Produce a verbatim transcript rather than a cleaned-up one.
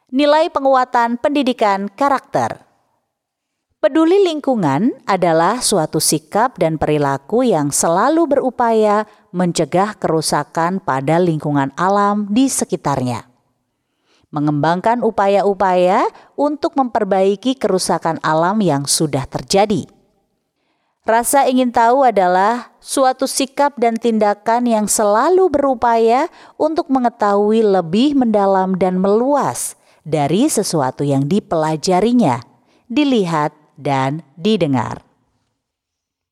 Nilai penguatan pendidikan karakter. Peduli lingkungan adalah suatu sikap dan perilaku yang selalu berupaya mencegah kerusakan pada lingkungan alam di sekitarnya. Mengembangkan upaya-upaya untuk memperbaiki kerusakan alam yang sudah terjadi. Rasa ingin tahu adalah suatu sikap dan tindakan yang selalu berupaya untuk mengetahui lebih mendalam dan meluas dari sesuatu yang dipelajarinya, dilihat, dan didengar.